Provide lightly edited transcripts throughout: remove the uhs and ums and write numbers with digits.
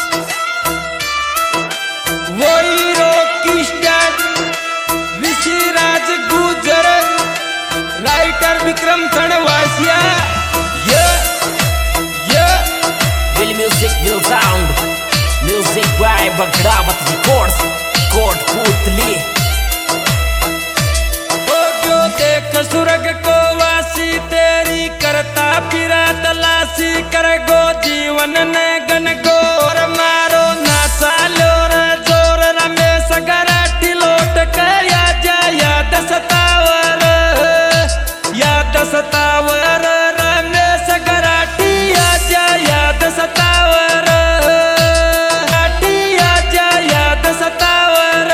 वही Rocky star Rishiraj Gujar writer Vikram Khandwasiya Will music will sound music by Bagrawat Records Kotputli हो जो देख सुरग को वासी तेरी करता फिरा तलाशी कर गो जीवन ने गन गोर मारो नासा लोर जोर रमेश गराठी लोट कर याद सतावर रमेश गराठी याद सतावर याद सतावर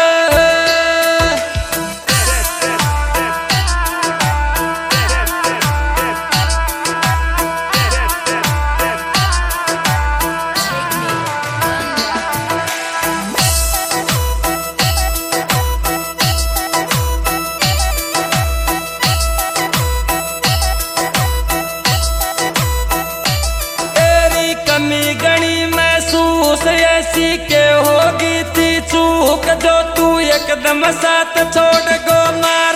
कमी गणी महसूस ऐसी के होगी थी चूक जो तू एकदम साथ छोड़ गो मार